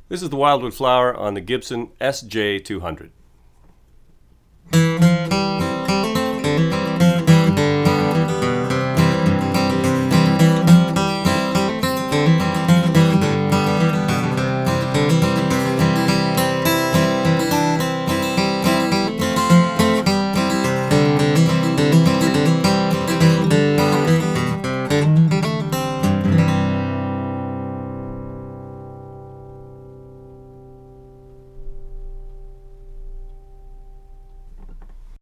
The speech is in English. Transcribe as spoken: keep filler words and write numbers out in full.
This is the Wildwood Flower on the Gibson S J two hundred.